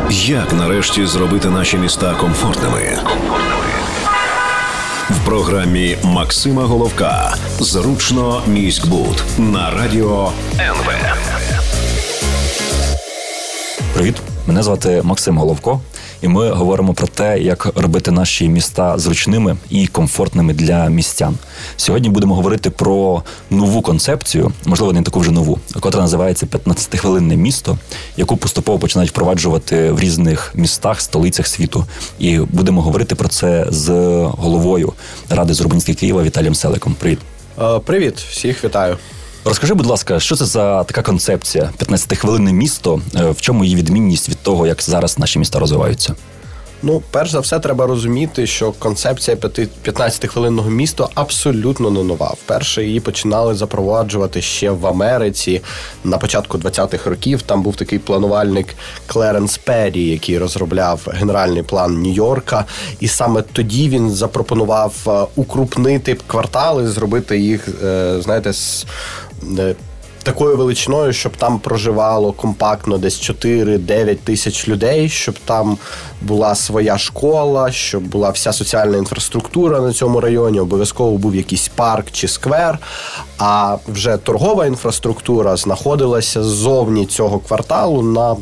Як нарешті зробити наші міста комфортними? В програмі Максима Головка «Зручно міськбуд» на радіо НВ. Привіт, мене звати Максим Головко, і ми говоримо про те, як робити наші міста зручними і комфортними для містян. Сьогодні будемо говорити про нову концепцію, можливо, не таку вже нову, котра називається «15-хвилинне місто», яку поступово починають впроваджувати в різних містах, столицях світу. І будемо говорити про це з головою Ради з урбаністики Києва Віталієм Селиком. Привіт. Привіт, всіх вітаю. Розкажи, будь ласка, що це за така концепція 15-хвилинне місто, в чому її відмінність від того, як зараз наші міста розвиваються? Перш за все, треба розуміти, що концепція 15-хвилинного міста абсолютно не нова. Вперше її починали запроваджувати ще в Америці на початку 20-х років. Там був такий планувальник Клеренс Перрі, який розробляв генеральний план Нью-Йорка. І саме тоді він запропонував укрупнити квартали, зробити їх, такою величиною, щоб там проживало компактно десь 4-9 тисяч людей, щоб там була своя школа, щоб була вся соціальна інфраструктура на цьому районі, обов'язково був якийсь парк чи сквер, а вже торгова інфраструктура знаходилася ззовні цього кварталу на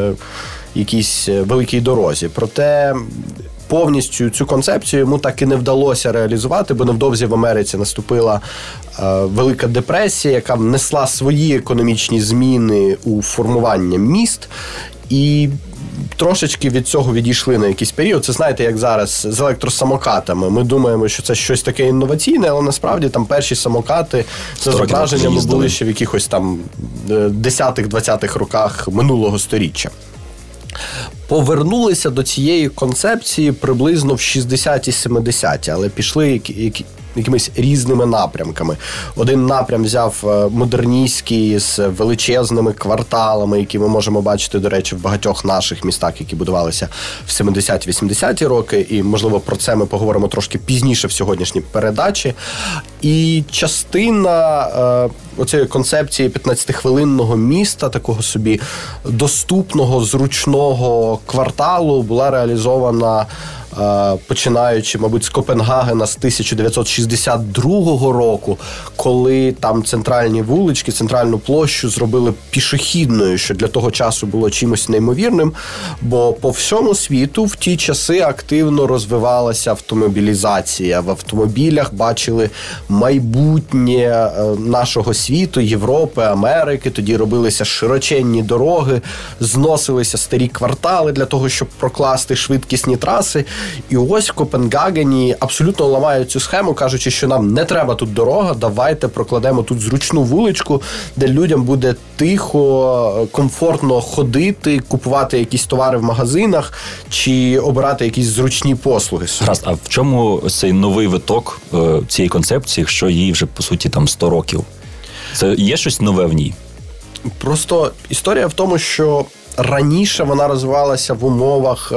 якійсь великій дорозі. Проте повністю цю концепцію йому так і не вдалося реалізувати, бо невдовзі в Америці наступила Велика депресія, яка внесла свої економічні зміни у формування міст, і трошечки від цього відійшли на якийсь період. Це, знаєте, як зараз з електросамокатами. Ми думаємо, що це щось таке інноваційне, але насправді там перші самокати за зображеннями були ще в якихось там 10-20-х роках минулого сторіччя. Повернулися до цієї концепції приблизно в 60-70-ті, але пішли якимись різними напрямками. Один напрям взяв модерністський з величезними кварталами, які ми можемо бачити, до речі, в багатьох наших містах, які будувалися в 70-80-ті роки, і, можливо, про це ми поговоримо трошки пізніше в сьогоднішній передачі. І частина оцієї концепції 15-хвилинного міста, такого собі доступного, зручного кварталу, була реалізована починаючи, мабуть, з Копенгагена з 1962 року, коли там центральні вулички, центральну площу зробили пішохідною, що для того часу було чимось неймовірним, бо по всьому світу в ті часи активно розвивалася автомобілізація. В автомобілях бачили майбутнє нашого світу, Європи, Америки, тоді робилися широченні дороги, зносилися старі квартали для того, щоб прокласти швидкісні траси. І ось в Копенгагені абсолютно ламають цю схему, кажучи, що нам не треба тут дорога, давайте прокладемо тут зручну вуличку, де людям буде тихо, комфортно ходити, купувати якісь товари в магазинах чи обирати якісь зручні послуги. Гаразд, а в чому цей новий виток цієї концепції, якщо їй вже, по суті, там 100 років? Це є щось нове в ній? Просто історія в тому, що раніше вона розвивалася в умовах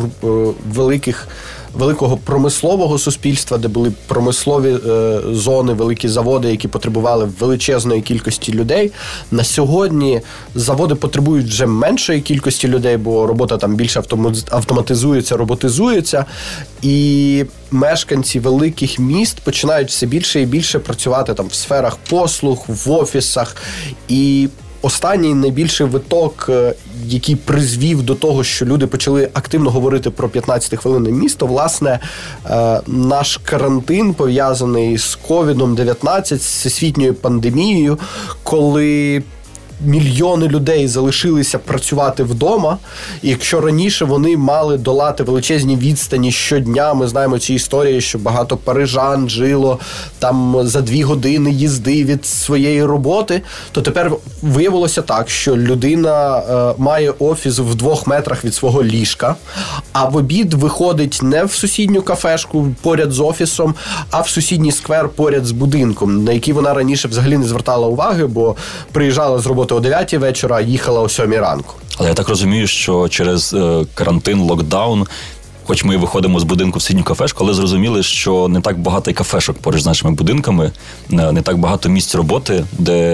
великого промислового суспільства, де були промислові зони, великі заводи, які потребували величезної кількості людей. На сьогодні заводи потребують вже меншої кількості людей, бо робота там більше автоматизується, роботизується, і мешканці великих міст починають все більше і більше працювати там в сферах послуг, в офісах. І останній найбільший виток, який призвів до того, що люди почали активно говорити про 15-хвилинне місто, власне, наш карантин, пов'язаний з COVID-19, з всесвітньою пандемією, коли мільйони людей залишилися працювати вдома, і якщо раніше вони мали долати величезні відстані щодня, ми знаємо ці історії, що багато парижан жило там за 2 години їзди від своєї роботи, то тепер виявилося так, що людина має офіс в 2 метрах від свого ліжка, а в обід виходить не в сусідню кафешку поряд з офісом, а в сусідній сквер поряд з будинком, на який вона раніше взагалі не звертала уваги, бо приїжджала з роботи о 9 вечора, а їхала о 7 ранку. Але я так розумію, що через карантин, локдаун, хоч ми виходимо з будинку в сусідню кафешку, але зрозуміли, що не так багато кафешок поруч з нашими будинками, не так багато місць роботи, де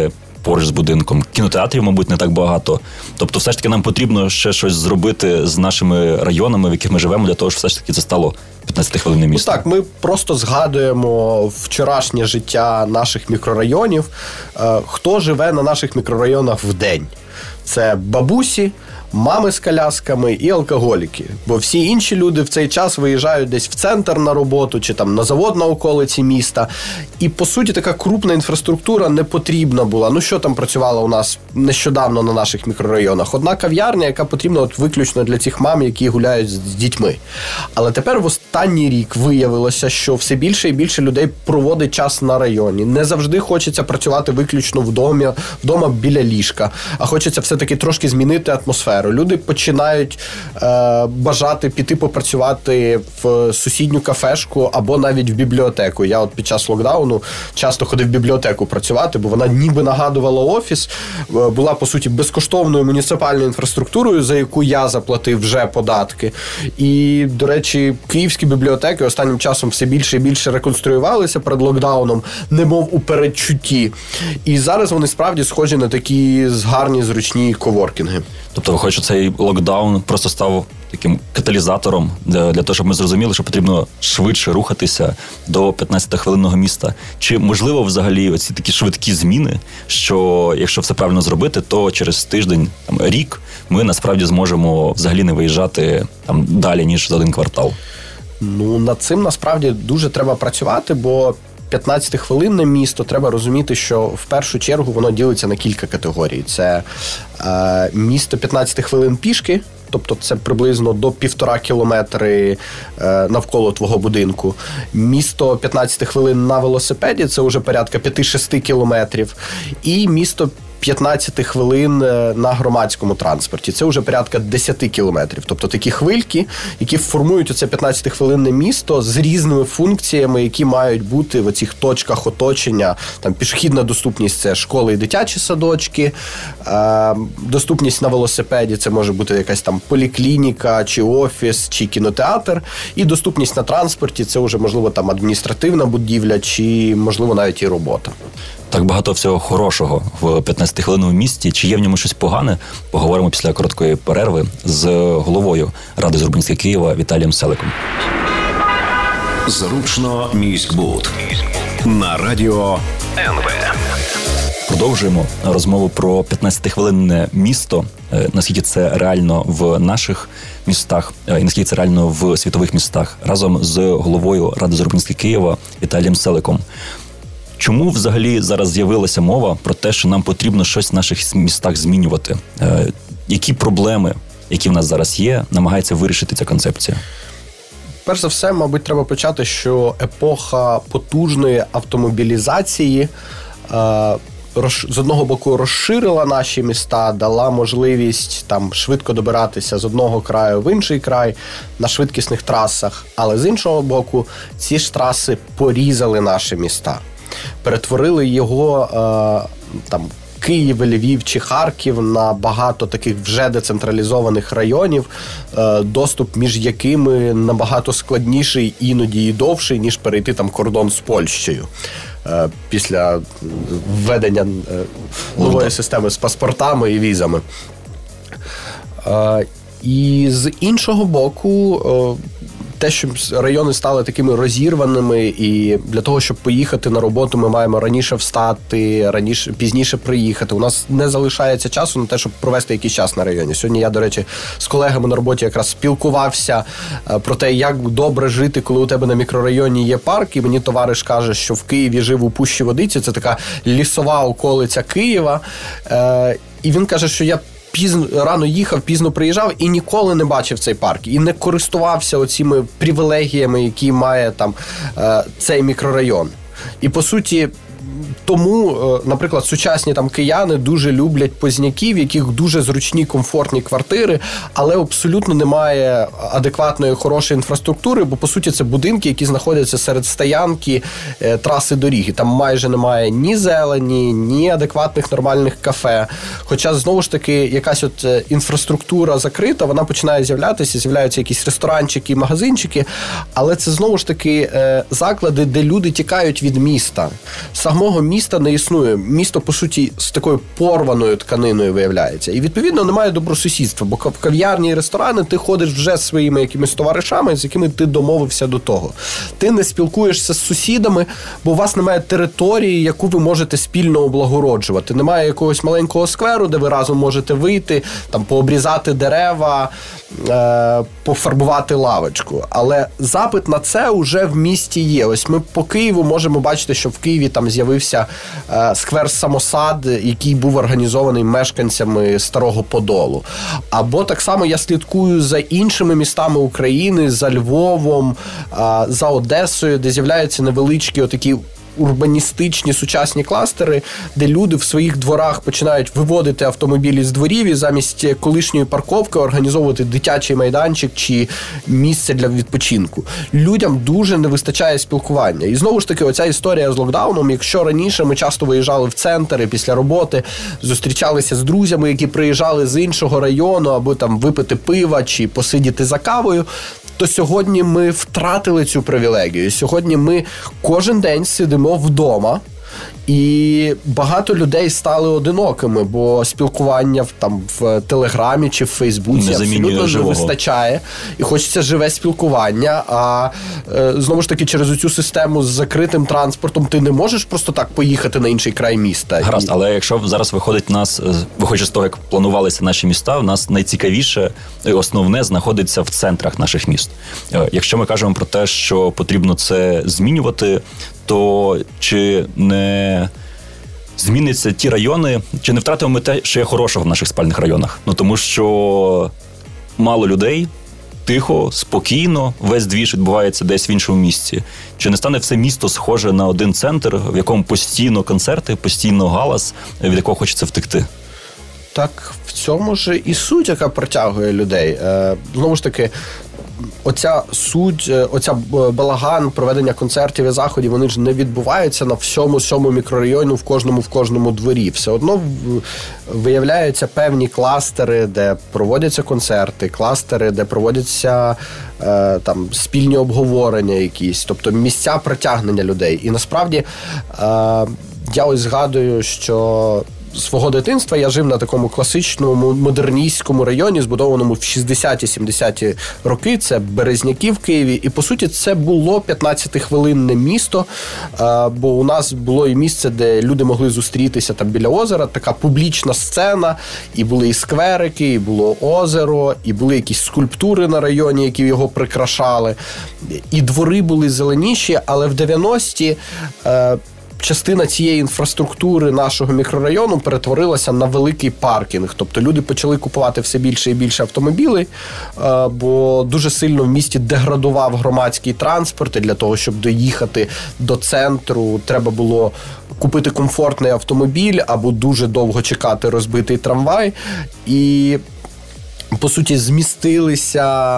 поруч з будинком. Кінотеатрів, мабуть, не так багато. Тобто все ж таки нам потрібно ще щось зробити з нашими районами, в яких ми живемо, для того, щоб все ж таки це стало 15-хвилинне місто. Так, ми просто згадуємо вчорашнє життя наших мікрорайонів. Хто живе на наших мікрорайонах в день? Це бабусі, мами з колясками і алкоголіки. Бо всі інші люди в цей час виїжджають десь в центр на роботу чи там на завод на околиці міста. І, по суті, така крупна інфраструктура не потрібна була. Ну, що там працювало у нас нещодавно на наших мікрорайонах? Одна кав'ярня, яка потрібна от виключно для цих мам, які гуляють з дітьми. Але тепер в останній рік виявилося, що все більше і більше людей проводить час на районі. Не завжди хочеться працювати виключно вдома біля ліжка, а хочеться все-таки трошки змінити атмосферу. Люди починають бажати піти попрацювати в сусідню кафешку або навіть в бібліотеку. Я от під час локдауну часто ходив в бібліотеку працювати, бо вона ніби нагадувала офіс, була, по суті, безкоштовною муніципальною інфраструктурою, за яку я заплатив вже податки. І, до речі, київські бібліотеки останнім часом все більше і більше реконструювалися перед локдауном, немов у передчутті. І зараз вони справді схожі на такі гарні, зручні коворкінги. Тобто, виходить, що цей локдаун просто став таким каталізатором для того, щоб ми зрозуміли, що потрібно швидше рухатися до 15-хвилинного міста. Чи можливо взагалі оці такі швидкі зміни, що якщо все правильно зробити, то через тиждень, рік ми насправді зможемо взагалі не виїжджати далі, ніж за один квартал? Ну, над цим насправді дуже треба працювати, бо 15-хвилинне місто, треба розуміти, що в першу чергу воно ділиться на кілька категорій. Це місто 15 хвилин пішки, тобто це приблизно до 1,5 кілометри навколо твого будинку. Місто 15 хвилин на велосипеді, це вже порядка 5-6 кілометрів. І місто 15 хвилин на громадському транспорті. Це вже порядка 10 кілометрів. Тобто такі хвильки, які формують оце 15-хвилинне місто з різними функціями, які мають бути в оцих точках оточення. Там пішохідна доступність – це школи і дитячі садочки, доступність на велосипеді – це може бути якась там поліклініка, чи офіс, чи кінотеатр. І доступність на транспорті – це вже, можливо, там адміністративна будівля, чи, можливо, навіть і робота. Так багато всього хорошого в 15-хвилинному місті. Чи є в ньому щось погане? Поговоримо після короткої перерви з головою Ради з урбаністики Києва Віталієм Селиком. Зручно міськбуд на радіо НВ. Продовжуємо розмову про 15-хвилинне місто, наскільки це реально в наших містах і наскільки це реально в світових містах, разом з головою Ради з урбаністики Києва Віталієм Селиком. Чому взагалі зараз з'явилася мова про те, що нам потрібно щось в наших містах змінювати? Які проблеми, які в нас зараз є, намагається вирішити ця концепція? Перш за все, мабуть, треба почати, що епоха потужної автомобілізації з одного боку розширила наші міста, дала можливість там швидко добиратися з одного краю в інший край на швидкісних трасах, але з іншого боку ці ж траси порізали наші міста. Перетворили його там Київ, Львів чи Харків на багато таких вже децентралізованих районів, доступ між якими набагато складніший, іноді і довший, ніж перейти там кордон з Польщею після введення нової системи з паспортами і візами. І з іншого боку, те, що райони стали такими розірваними, і для того, щоб поїхати на роботу, ми маємо раніше встати, пізніше приїхати. У нас не залишається часу на те, щоб провести якийсь час на районі. Сьогодні я, до речі, з колегами на роботі якраз спілкувався про те, як добре жити, коли у тебе на мікрорайоні є парк, і мені товариш каже, що в Києві жив у Пущі Водиці, це така лісова околиця Києва, і він каже, що я рано їхав, пізно приїжджав і ніколи не бачив цей парк. І не користувався оціми привілегіями, які має там цей мікрорайон. І, по суті, тому, наприклад, сучасні там кияни дуже люблять Позняків, в яких дуже зручні, комфортні квартири, але абсолютно немає адекватної, хорошої інфраструктури, бо, по суті, це будинки, які знаходяться серед стоянки, траси доріги. Там майже немає ні зелені, ні адекватних нормальних кафе. Хоча, знову ж таки, якась от інфраструктура закрита, вона починає з'являються якісь ресторанчики, магазинчики, але це, знову ж таки, заклади, де люди тікають від міста. З самого міста міста не існує. Місто, по суті, з такою порваною тканиною виявляється. І, відповідно, немає добросусідства, бо в кав'ярні і ресторани ти ходиш вже зі своїми якимись товаришами, з якими ти домовився до того. Ти не спілкуєшся з сусідами, бо у вас немає території, яку ви можете спільно облагороджувати. Немає якогось маленького скверу, де ви разом можете вийти, там, пообрізати дерева, пофарбувати лавочку. Але запит на це вже в місті є. Ось ми по Києву можемо бачити, що в Києві там з'явився сквер Самосад, який був організований мешканцями Старого Подолу. Або так само я слідкую за іншими містами України, за Львовом, за Одесою, де з'являються невеличкі отакі урбаністичні сучасні кластери, де люди в своїх дворах починають виводити автомобілі з дворів і замість колишньої парковки організовувати дитячий майданчик чи місце для відпочинку. Людям дуже не вистачає спілкування. І знову ж таки, оця історія з локдауном, якщо раніше ми часто виїжджали в центр і після роботи зустрічалися з друзями, які приїжджали з іншого району, аби там випити пива чи посидіти за кавою, то сьогодні ми втратили цю привілегію. Сьогодні ми кожен день сидимо вдома, і багато людей стали одинокими, бо спілкування в Телеграмі чи в Фейсбуці абсолютно не вистачає. І хочеться живе спілкування, а знову ж таки через цю систему з закритим транспортом ти не можеш просто так поїхати на інший край міста. Гаразд, але якщо зараз виходить з того, як планувалися наші міста, у нас найцікавіше і основне знаходиться в центрах наших міст. Якщо ми кажемо про те, що потрібно це змінювати, то чи не зміниться ті райони, чи не втратимо ми те, що є хорошого в наших спальних районах? Тому що мало людей, тихо, спокійно, весь двіж відбувається десь в іншому місці. Чи не стане все місто схоже на один центр, в якому постійно концерти, постійно галас, від якого хочеться втекти? Так в цьому ж і суть, яка притягує людей. Знову ж таки, оця суть, оця балаган, проведення концертів і заходів, вони ж не відбуваються на всьому мікрорайоні, в кожному дворі. Все одно виявляються певні кластери, де проводяться концерти, кластери, де проводяться там спільні обговорення якісь, тобто місця притягнення людей. І насправді я ось згадую, що свого дитинства я жив на такому класичному модерністському районі, збудованому в 60-70-ті роки. Це Березняки в Києві. І, по суті, це було 15-хвилинне місто, бо у нас було і місце, де люди могли зустрітися там біля озера, така публічна сцена, і були і скверики, і було озеро, і були якісь скульптури на районі, які його прикрашали. І двори були зеленіші, але в 90-ті частина цієї інфраструктури нашого мікрорайону перетворилася на великий паркінг. Тобто люди почали купувати все більше і більше автомобілів, бо дуже сильно в місті деградував громадський транспорт, і для того, щоб доїхати до центру, треба було купити комфортний автомобіль або дуже довго чекати розбитий трамвай. І по суті, змістилися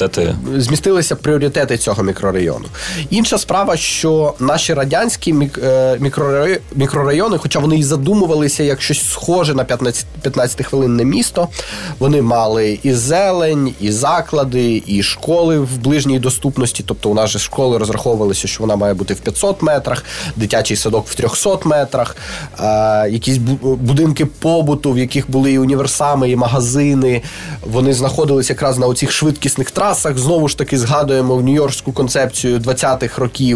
пріоритети цього мікрорайону. Інша справа, що наші радянські мікрорайони, хоча вони і задумувалися як щось схоже на 15-хвилинне місто, вони мали і зелень, і заклади, і школи в ближній доступності. Тобто у нас же школи розраховувалися, що вона має бути в 500 метрах, дитячий садок в 300 метрах, якісь будинки побуту, в яких були і універсами, і магазини. Вони знаходилися якраз на оцих швидкісних трасах. Знову ж таки згадуємо нью-йоркську концепцію 20-х років.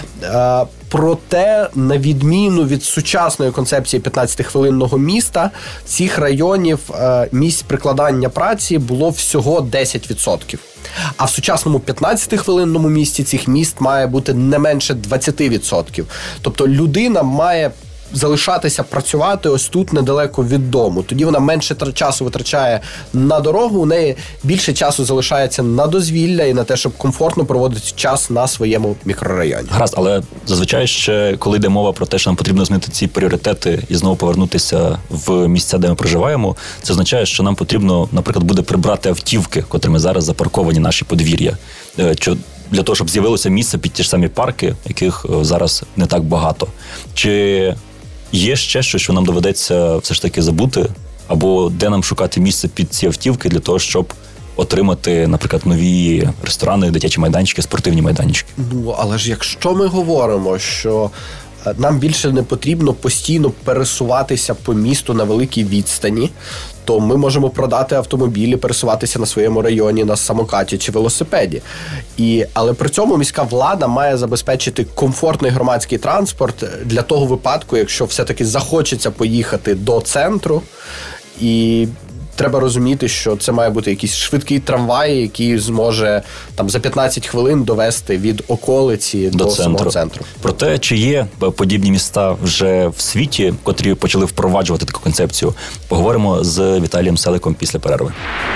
Проте, на відміну від сучасної концепції 15-хвилинного міста, цих районів місць прикладання праці було всього 10%. А в сучасному 15-хвилинному місті цих міст має бути не менше 20%. Тобто людина має залишатися працювати ось тут недалеко від дому. Тоді вона менше часу витрачає на дорогу, у неї більше часу залишається на дозвілля і на те, щоб комфортно проводити час на своєму мікрорайоні. Гаразд, але зазвичай ще, коли йде мова про те, що нам потрібно змінити ці пріоритети і знову повернутися в місця, де ми проживаємо, це означає, що нам потрібно, наприклад, буде прибрати автівки, котрими зараз запарковані наші подвір'я. Для того, щоб з'явилося місце під ті ж самі парки, яких зараз не так багато. Чи є ще щось, що нам доведеться все ж таки забути? Або де нам шукати місце під ці автівки для того, щоб отримати, наприклад, нові ресторани, дитячі майданчики, спортивні майданчики? Але ж якщо ми говоримо, що нам більше не потрібно постійно пересуватися по місту на великій відстані, то ми можемо продати автомобілі, пересуватися на своєму районі на самокаті чи велосипеді. Але при цьому міська влада має забезпечити комфортний громадський транспорт для того випадку, якщо все-таки захочеться поїхати до центру. І треба розуміти, що це має бути якийсь швидкий трамвай, який зможе там за 15 хвилин довести від околиці до самого центру. Проте, чи є подібні міста вже в світі, котрі почали впроваджувати таку концепцію, поговоримо з Віталієм Селиком після перерви.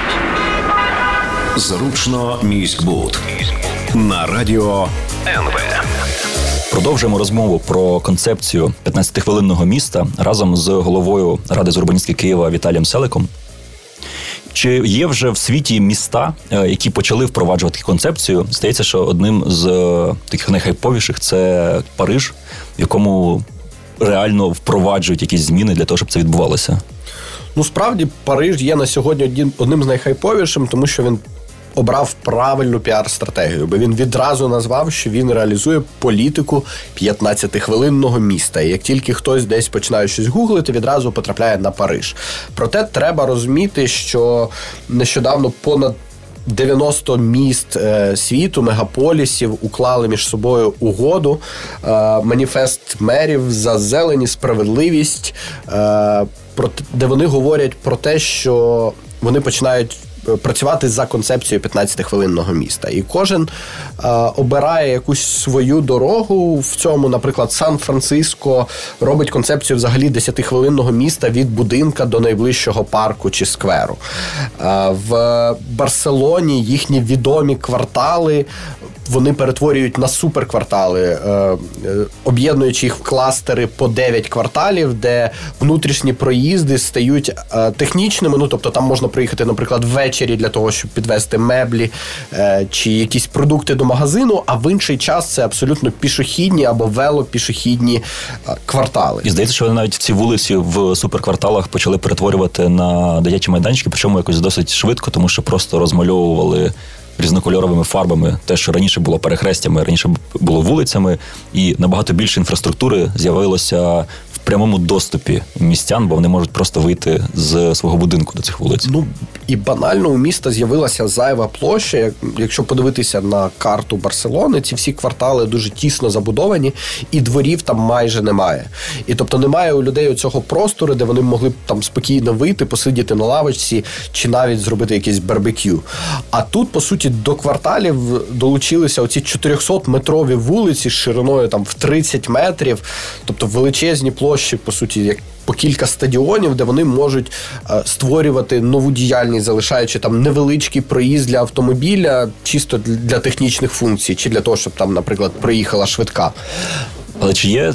Зручно міськбуд на радіо НВ. Продовжуємо розмову про концепцію 15-хвилинного міста разом з головою Ради з урбаністики Києва Віталієм Селиком. Чи є вже в світі міста, які почали впроваджувати концепцію? Здається, що одним з таких найхайповіших – це Париж, в якому реально впроваджують якісь зміни для того, щоб це відбувалося. Справді, Париж є на сьогодні одним з найхайповішим, тому що він обрав правильну піар-стратегію, бо він відразу назвав, що він реалізує політику 15-хвилинного міста. І як тільки хтось десь починає щось гуглити, відразу потрапляє на Париж. Проте треба розуміти, що нещодавно понад 90 міст світу, мегаполісів уклали між собою угоду, маніфест мерів за зелень і справедливість, де вони говорять про те, що вони починають працювати за концепцією 15-хвилинного міста. І кожен обирає якусь свою дорогу в цьому. Наприклад, Сан-Франциско робить концепцію взагалі 10-хвилинного міста від будинка до найближчого парку чи скверу. В Барселоні їхні відомі квартали вони перетворюють на суперквартали, об'єднуючи їх в кластери по 9 кварталів, де внутрішні проїзди стають технічними, тобто там можна приїхати, наприклад, ввечері для того, щоб підвезти меблі чи якісь продукти до магазину, а в інший час це абсолютно пішохідні або велопішохідні квартали. І здається, що вони навіть ці вулиці в суперкварталах почали перетворювати на дитячі майданчики, причому якось досить швидко, тому що просто розмальовували різнокольоровими фарбами те, що раніше було перехрестями, раніше було вулицями, і набагато більше інфраструктури з'явилося в прямому доступі містян, бо вони можуть просто вийти з свого будинку до цих вулиць. І банально у міста з'явилася зайва площа. Якщо подивитися на карту Барселони, ці всі квартали дуже тісно забудовані, і дворів там майже немає. І тобто немає у людей цього простору, де вони могли б там спокійно вийти, посидіти на лавочці, чи навіть зробити якесь барбекю. А тут, по суті, до кварталів долучилися оці 400-метрові вулиці з шириною там в 30 метрів, тобто величезні площі, по суті, як по кілька стадіонів, де вони можуть створювати нову діяльність, залишаючи там невеличкий проїзд для автомобіля, чисто для технічних функцій, чи для того, щоб там, наприклад, приїхала швидка. Але чи є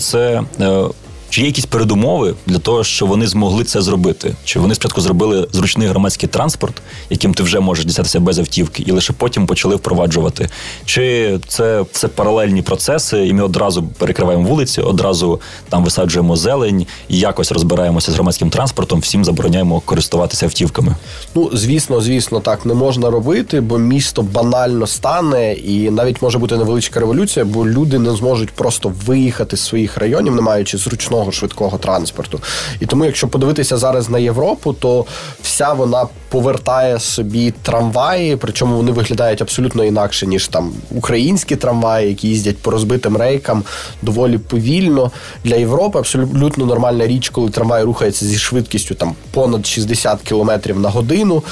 якісь передумови для того, що вони змогли це зробити? Чи вони спочатку зробили зручний громадський транспорт, яким ти вже можеш дістатися без автівки, і лише потім почали впроваджувати? Чи це все паралельні процеси, і ми одразу перекриваємо вулиці, одразу там висаджуємо зелень, і якось розбираємося з громадським транспортом, всім забороняємо користуватися автівками? Звісно, так не можна робити, бо місто банально стане, і навіть може бути невеличка революція, бо люди не зможуть просто виїхати з своїх районів, не маючи зручного швидкого транспорту. І тому, якщо подивитися зараз на Європу, то вся вона повертає собі трамваї, причому вони виглядають абсолютно інакше, ніж там українські трамваї, які їздять по розбитим рейкам доволі повільно. Для Європи абсолютно нормальна річ, коли трамвай рухається зі швидкістю там понад 60 км на годину,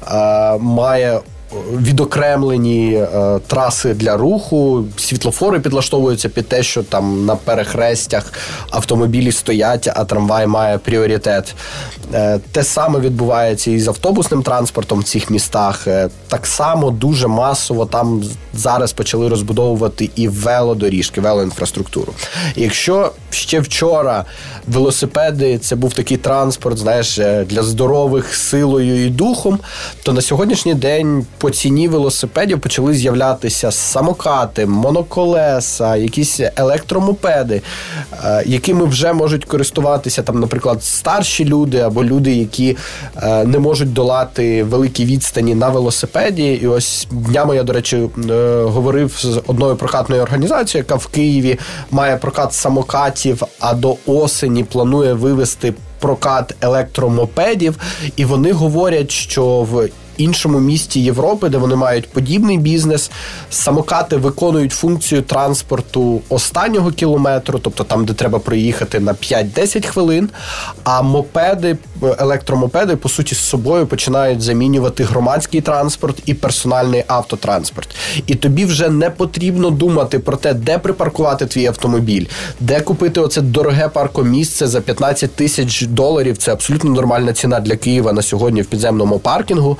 має відокремлені траси для руху, світлофори підлаштовуються під те, що там на перехрестях автомобілі стоять, а трамвай має пріоритет. Те саме відбувається і з автобусним транспортом в цих містах. Так само дуже масово там зараз почали розбудовувати і велодоріжки, велоінфраструктуру. І якщо ще вчора велосипеди – це був такий транспорт, для здорових силою і духом, то на сьогоднішній день по ціні велосипедів почали з'являтися самокати, моноколеса, якісь електромопеди, якими вже можуть користуватися, там, наприклад, старші люди або люди, які не можуть долати великі відстані на велосипеді. І ось днями я, до речі, говорив з одною прокатною організацією, яка в Києві має прокат самокатів, а до осені планує вивести прокат електромопедів, і вони говорять, що в іншому місті Європи, де вони мають подібний бізнес, самокати виконують функцію транспорту останнього кілометру, тобто там, де треба проїхати на 5-10 хвилин, а мопеди, електромопеди, по суті, з собою починають замінювати громадський транспорт і персональний автотранспорт. І тобі вже не потрібно думати про те, де припаркувати твій автомобіль, де купити оце дороге паркомісце за $15,000. Це абсолютно нормальна ціна для Києва на сьогодні в підземному паркінгу.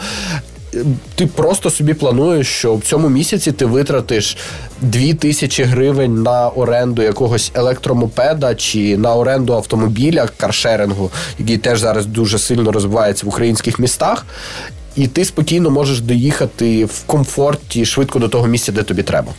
Ти просто собі плануєш, що в цьому місяці ти витратиш 2,000 гривень на оренду якогось електромопеда чи на оренду автомобіля, каршерингу, який теж зараз дуже сильно розвивається в українських містах, і ти спокійно можеш доїхати в комфорті швидко до того місця, де тобі треба.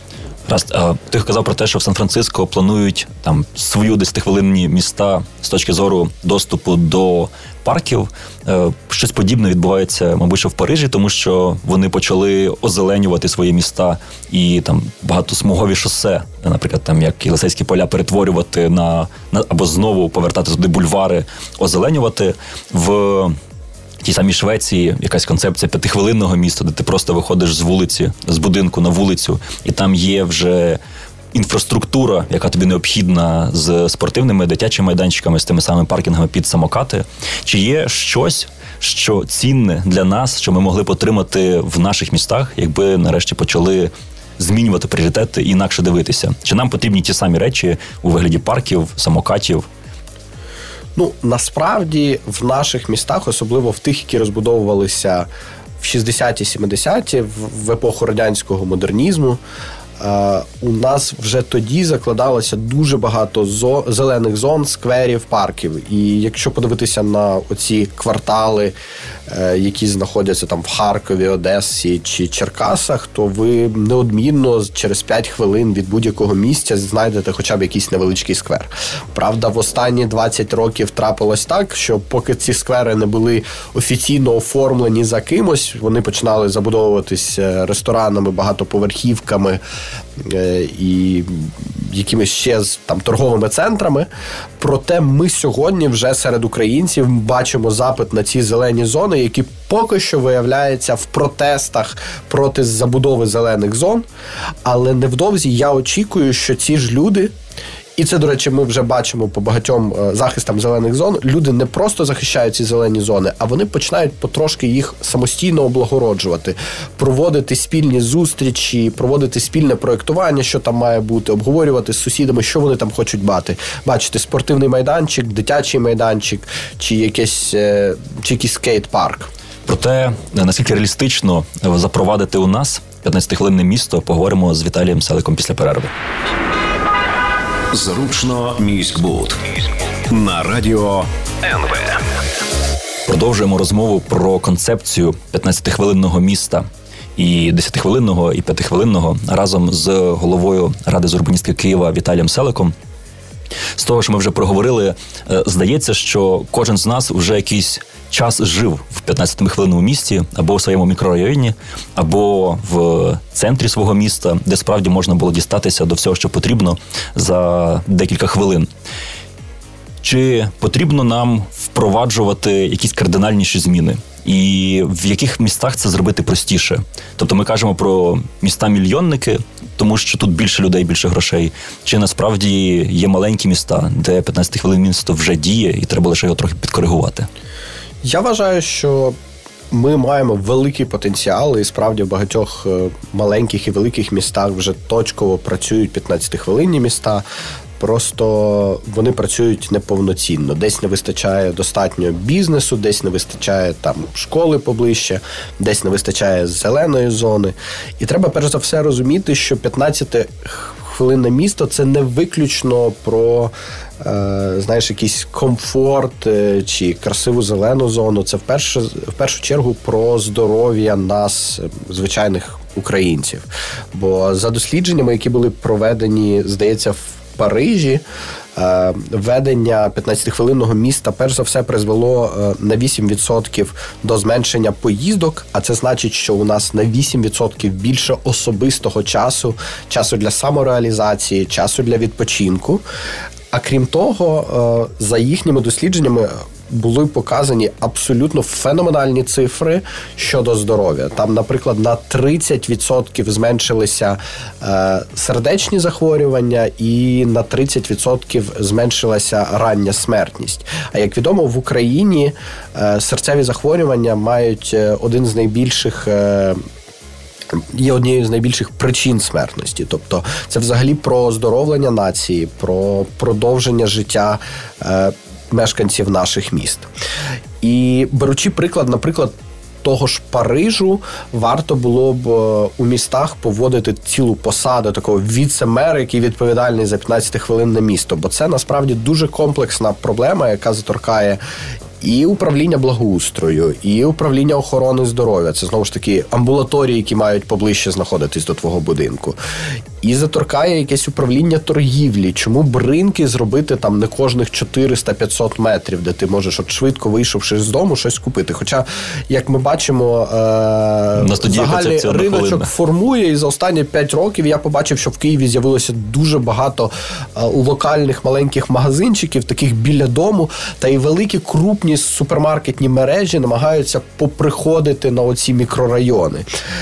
Ти казав про те, що в Сан-Франциско планують там свої 10-хвилинні міста з точки зору доступу до парків. Щось подібне відбувається, мабуть, що в Парижі, тому що вони почали озеленювати свої міста і там багатосмугові шосе, наприклад, там як Єлисейські поля перетворювати на або знову повертати туди бульвари, озеленювати. В тій самій Швеції якась концепція 5-хвилинного міста, де ти просто виходиш з вулиці, з будинку на вулицю, і там є вже інфраструктура, яка тобі необхідна з спортивними дитячими майданчиками, з тими самими паркінгами під самокати. Чи є щось, що цінне для нас, що ми могли б отримати в наших містах, якби нарешті почали змінювати пріоритети і інакше дивитися? Чи нам потрібні ті самі речі у вигляді парків, самокатів? Насправді в наших містах, особливо в тих, які розбудовувалися в 60-ті, 70-ті, в епоху радянського модернізму, у нас вже тоді закладалося дуже багато зелених зон, скверів, парків. І якщо подивитися на оці квартали, які знаходяться там в Харкові, Одесі чи Черкасах, то ви неодмінно через 5 хвилин від будь-якого місця знайдете хоча б якийсь невеличкий сквер. Правда, в останні 20 років трапилось так, що поки ці сквери не були офіційно оформлені за кимось, вони починали забудовуватись ресторанами, багатоповерхівками і якимись ще там торговими центрами. Проте ми сьогодні вже серед українців бачимо запит на ці зелені зони, які поки що виявляються в протестах проти забудови зелених зон. Але невдовзі я очікую, що ці ж люди, і це, до речі, ми вже бачимо по багатьом захистам зелених зон, люди не просто захищають ці зелені зони, а вони починають потрошки їх самостійно облагороджувати, проводити спільні зустрічі, проводити спільне проєктування, що там має бути, обговорювати з сусідами, що вони там хочуть бачити спортивний майданчик, дитячий майданчик чи якийсь скейт-парк. Проте, наскільки реалістично запровадити у нас 15-хвилинне місто, поговоримо з Віталієм Селиком після перерви. Зручно міськбуд на радіо НВ. Продовжуємо розмову про концепцію 15-хвилинного міста і 10-хвилинного, і 5-хвилинного разом з головою Ради з урбаністики Києва Віталієм Селиком. З того, що ми вже проговорили, здається, що кожен з нас вже якийсь час жив в 15-хвилинному місті, або в своєму мікрорайоні, або в центрі свого міста, де справді можна було дістатися до всього, що потрібно за декілька хвилин. Чи потрібно нам впроваджувати якісь кардинальніші зміни? І в яких містах це зробити простіше? Тобто ми кажемо про міста-мільйонники, тому що тут більше людей, більше грошей. Чи насправді є маленькі міста, де 15-хвилинне місто вже діє і треба лише його трохи підкоригувати? Я вважаю, що ми маємо великий потенціал, і справді в багатьох маленьких і великих містах вже точково працюють 15-хвилинні міста. Просто вони працюють неповноцінно. Десь не вистачає достатньо бізнесу, десь не вистачає там школи поближче, десь не вистачає зеленої зони. І треба перш за все розуміти, що 15-хвилинне місто – це не виключно про знаєш, якийсь комфорт чи красиву зелену зону. Це в першу чергу про здоров'я нас, звичайних українців. Бо за дослідженнями, які були проведені, здається, в Парижі, введення 15-хвилинного міста перш за все призвело на 8% до зменшення поїздок, а це значить, що у нас на 8% більше особистого часу для самореалізації, часу для відпочинку. А крім того, за їхніми дослідженнями були показані абсолютно феноменальні цифри щодо здоров'я. Там, наприклад, на 30% зменшилися сердечні захворювання і на 30% зменшилася рання смертність. А як відомо, в Україні серцеві захворювання мають є однією з найбільших причин смертності. Тобто це взагалі про оздоровлення нації, про продовження життя мешканців наших міст. І беручи приклад, наприклад, того ж Парижу, варто було б у містах поводити цілу посаду такого віце-мера, який відповідальний за 15-хвилинне місто. Бо це насправді дуже комплексна проблема, яка заторкає і управління благоустрою, і управління охорони здоров'я. Це, знову ж таки, амбулаторії, які мають поближче знаходитись до твого будинку. І заторкає якесь управління торгівлі. Чому б ринки зробити там не кожних 400-500 метрів, де ти можеш, от швидко вийшовши з дому, щось купити. Хоча, як ми бачимо, загальний риночок формує, і за останні 5 років я побачив, що в Києві з'явилося дуже багато локальних маленьких магазинчиків, таких біля дому, та і великі, крупні супермаркетні мережі намагаються поприходити на оці мікрорайони.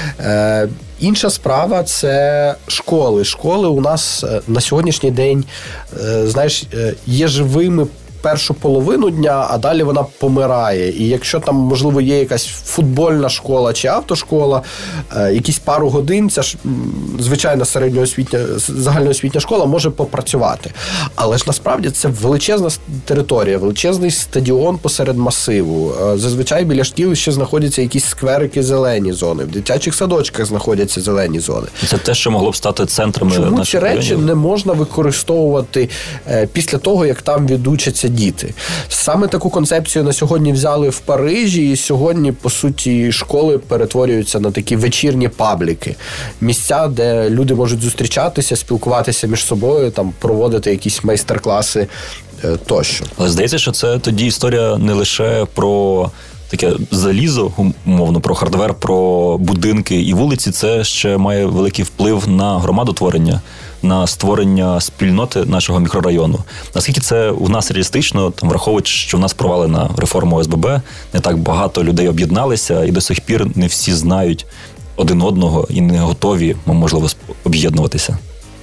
Інша справа – це школи. Школи у нас на сьогоднішній день, знаєш, є живими першу половину дня, а далі вона помирає. І якщо там, можливо, є якась футбольна школа чи автошкола, якісь пару годин, ця ж звичайна загальноосвітня школа може попрацювати. Але ж насправді це величезна територія, величезний стадіон посеред масиву. Зазвичай біля шкіл ще знаходяться якісь скверики, зелені зони. В дитячих садочках знаходяться зелені зони. Це те, що могло б стати центрами наших районів. Чому ці речі не можна використовувати після того, як там відучаться діти? Саме таку концепцію на сьогодні взяли в Парижі, і сьогодні, по суті, школи перетворюються на такі вечірні пабліки. Місця, де люди можуть зустрічатися, спілкуватися між собою, там, проводити якісь майстер-класи тощо. Але здається, що це тоді історія не лише про таке залізо, умовно, про хардвер, про будинки і вулиці. Це ще має великий вплив на громадотворення, на створення спільноти нашого мікрорайону. Наскільки це у нас реалістично, там, враховуючи, що в нас провалена реформа ОСББ, не так багато людей об'єдналися, і до сих пір не всі знають один одного і не готові, можливо, об'єднуватися.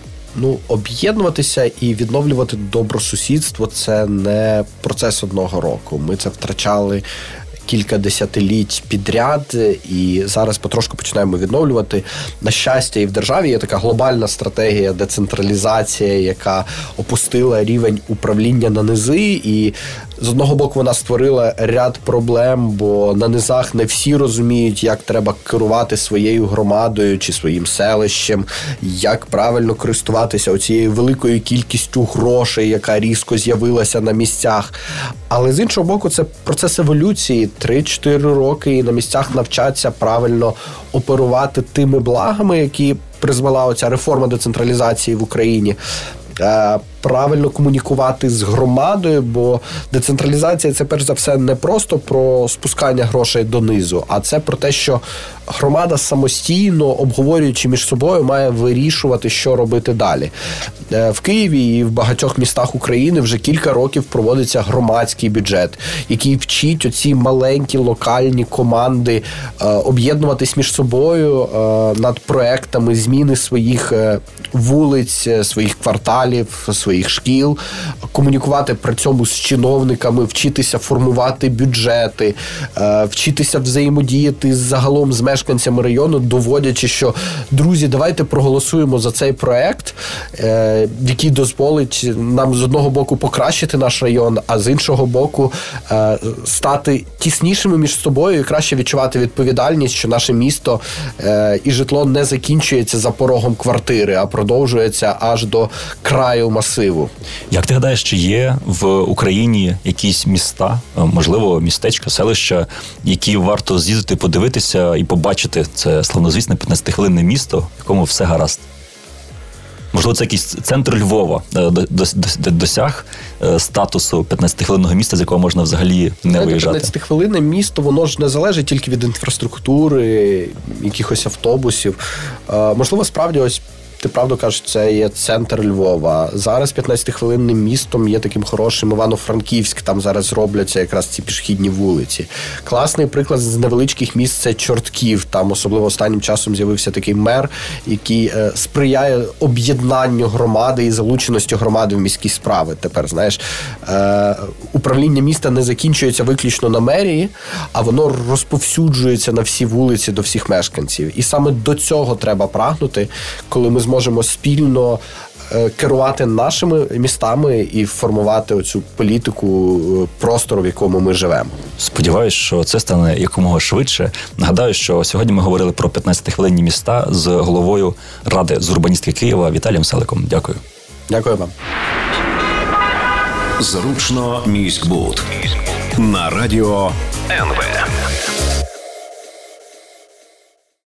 Об'єднуватися і відновлювати добросусідство – це не процес одного року. Ми це втрачали кілька десятиліть підряд, і зараз потрошку починаємо відновлювати. На щастя, і в державі є така глобальна стратегія децентралізації, яка опустила рівень управління на низи, і з одного боку вона створила ряд проблем, бо на низах не всі розуміють, як треба керувати своєю громадою чи своїм селищем, як правильно користуватися оцією великою кількістю грошей, яка різко з'явилася на місцях. Але з іншого боку, це процес еволюції. 3-4 роки і на місцях навчаться правильно оперувати тими благами, які призвела оця реформа децентралізації в Україні. Правильно комунікувати з громадою, бо децентралізація – це перш за все не просто про спускання грошей донизу, а це про те, що громада самостійно, обговорюючи між собою, має вирішувати, що робити далі. В Києві і в багатьох містах України вже кілька років проводиться громадський бюджет, який вчить оці маленькі локальні команди об'єднуватись між собою над проектами зміни своїх вулиць, своїх кварталів, своїх шкіл, комунікувати при цьому з чиновниками, вчитися формувати бюджети, вчитися взаємодіяти загалом з мешканцями району, доводячи, що, друзі, давайте проголосуємо за цей проект, який дозволить нам з одного боку покращити наш район, а з іншого боку стати тіснішими між собою і краще відчувати відповідальність, що наше місто і житло не закінчується за порогом квартири, а продовжується аж до краю масиву масиву. Як ти гадаєш, чи є в Україні якісь міста, можливо, містечка, селища, які варто з'їздити, подивитися і побачити? Це славнозвісне 15-хвилинне місто, в якому все гаразд. Можливо, це якийсь центр Львова, досяг статусу 15-хвилинного міста, з якого можна взагалі не виїжджати. 15-хвилинне місто, воно ж не залежить тільки від інфраструктури, якихось автобусів. Можливо, справді, ось ти правду кажеш, це є центр Львова. Зараз 15-хвилинним містом є таким хорошим Івано-Франківськ, там зараз робляться якраз ці пішохідні вулиці. Класний приклад з невеличких міст – це Чортків. Там особливо останнім часом з'явився такий мер, який сприяє об'єднанню громади і залученості громади в міські справи. Тепер, знаєш, управління міста не закінчується виключно на мерії, а воно розповсюджується на всі вулиці до всіх мешканців. І саме до цього треба прагнути, коли ми зможемо спільно керувати нашими містами і формувати оцю політику простору, в якому ми живемо. Сподіваюсь, що це стане якомога швидше. Нагадаю, що сьогодні ми говорили про 15-хвилинні міста з головою Ради з урбаністики Києва Віталієм Селиком. Дякую. Дякую вам. Зручно міськбуд на радіо НВ.